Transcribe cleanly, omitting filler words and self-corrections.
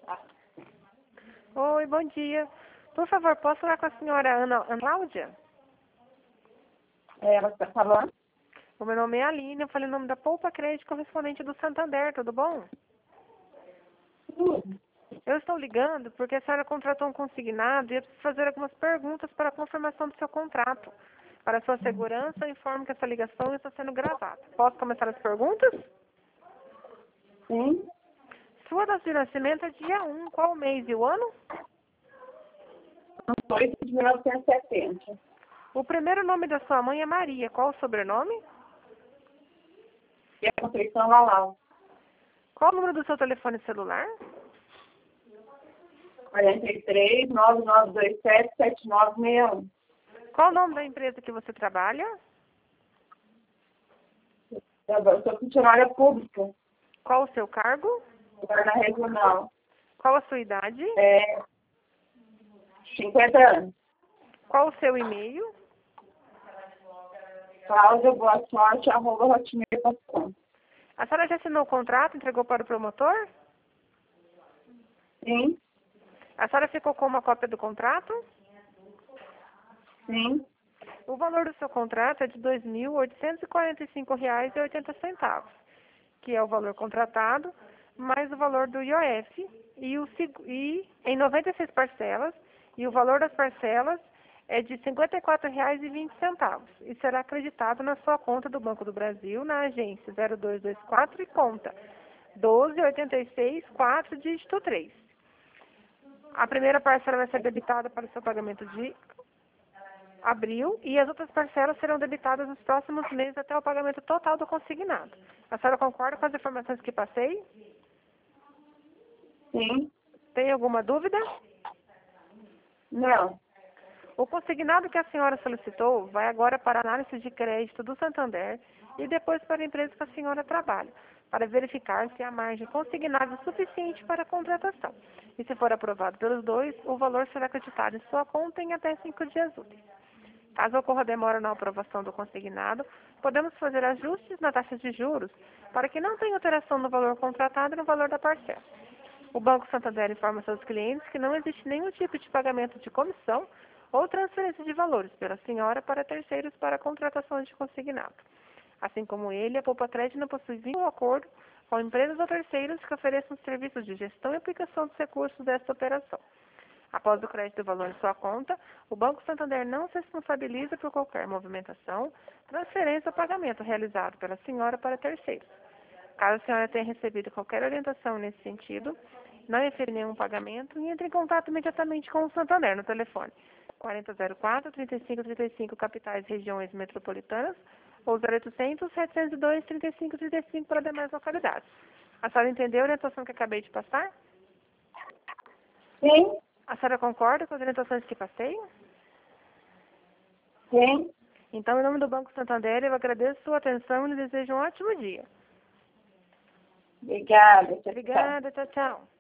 Oi, bom dia. Por favor, posso falar com a senhora Ana Cláudia? Ela está falando? O meu nome é Aline, eu falei o nome da Poupa Crédito correspondente do Santander, tudo bom? Tudo. Eu estou ligando porque a senhora contratou um consignado e eu preciso fazer algumas perguntas para a confirmação do seu contrato. Para sua segurança, eu informo que essa ligação está sendo gravada. Posso começar as perguntas? Sim. Sua data de nascimento é dia 1, qual o mês e o ano? 8 de 1970. O primeiro nome da sua mãe é Maria, qual o sobrenome? E a Conceição Lalau. Qual o número do seu telefone celular? 43 9927 7961. Qual o nome da empresa que você trabalha? Eu sou funcionária pública, Qual o seu cargo? agora na regional. Qual a sua idade? 50 anos. Qual o seu e-mail? Cláudia.boasorte@hotmail.com. A senhora já assinou o contrato, entregou para o promotor? Sim, A senhora ficou com uma cópia do contrato? sim, O valor do seu contrato é de R$ 2.845,80, que é o valor contratado, mais o valor do IOF, e em 96 parcelas, e o valor das parcelas é de R$ 54,20 e será acreditado na sua conta do Banco do Brasil, na agência 0224 e conta 12864, dígito 3. A primeira parcela vai ser debitada para o seu pagamento de abril e as outras parcelas serão debitadas nos próximos meses até o pagamento total do consignado. A senhora concorda com as informações que passei? sim. Tem alguma dúvida? Não. O consignado que a senhora solicitou vai agora para a análise de crédito do Santander e depois para a empresa que a senhora trabalha, para verificar se há margem consignada suficiente para a contratação. E se for aprovado pelos dois, o valor será acreditado em sua conta em até 5 dias úteis. Caso ocorra demora na aprovação do consignado, podemos fazer ajustes na taxa de juros para que não tenha alteração no valor contratado e no valor da parcela. O Banco Santander informa seus clientes que não existe nenhum tipo de pagamento de comissão ou transferência de valores pela senhora para terceiros para contratações de consignado. Assim como ele, a Poupa Crédito não possui vínculo ou acordo com empresas ou terceiros que ofereçam serviços de gestão e aplicação dos recursos desta operação. Após o crédito do valor em sua conta, o Banco Santander não se responsabiliza por qualquer movimentação, transferência ou pagamento realizado pela senhora para terceiros. Caso a senhora tenha recebido qualquer orientação nesse sentido, não refere nenhum pagamento e entre em contato imediatamente com o Santander no telefone 4004-3535 capitais regiões metropolitanas ou 0800-702-3535 para demais localidades. A senhora entendeu a orientação que acabei de passar? Sim, A senhora concorda com as orientações que passei? sim. Então, em nome do Banco Santander, eu agradeço sua atenção e lhe desejo um ótimo dia. Obrigada. Tchau, tchau. Obrigada, tchau, tchau.